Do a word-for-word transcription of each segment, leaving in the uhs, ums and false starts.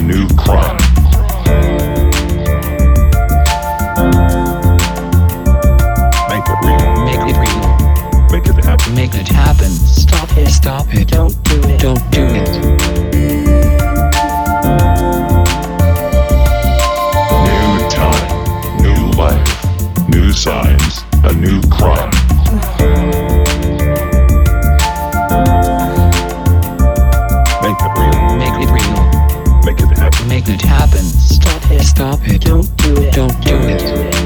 new crime. Make it real. Make it real. Make it happen. Make it happen. Stop it. Stop it. Don't do it. Don't do it. New time, new life, new signs, a new crime. Make it real. Make it real. Make it happen. Make it happen. Stop it. Stop it. Don't do it. Don't do it.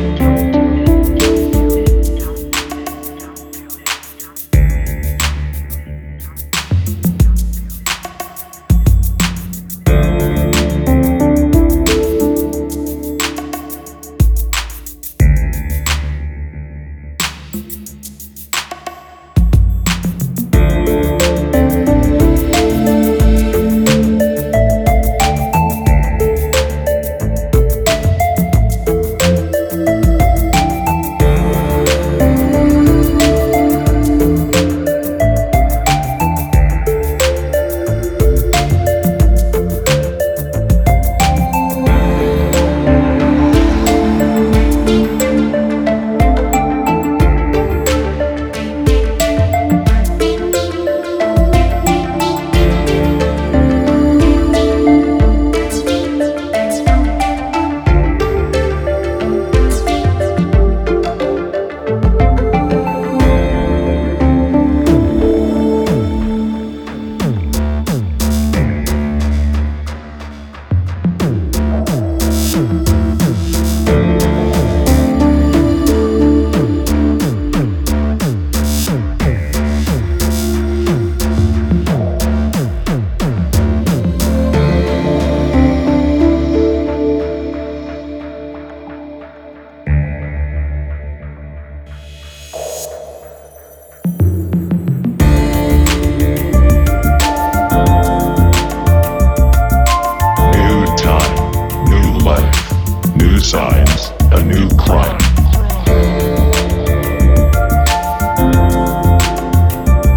New signs, a new crime.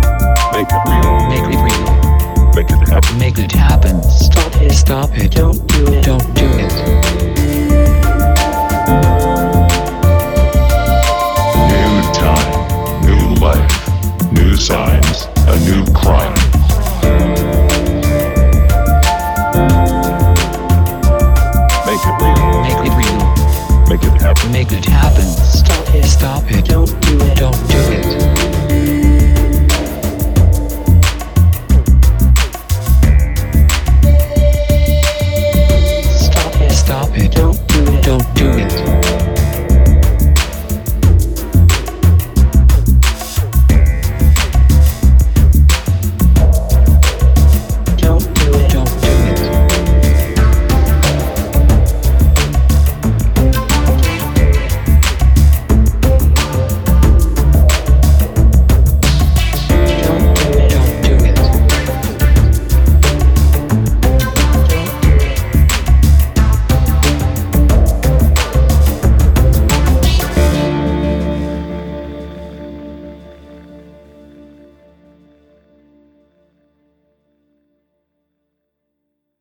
Make it real. Make it real. Make it happen. Make it happen. Stop it. Stop it. Don't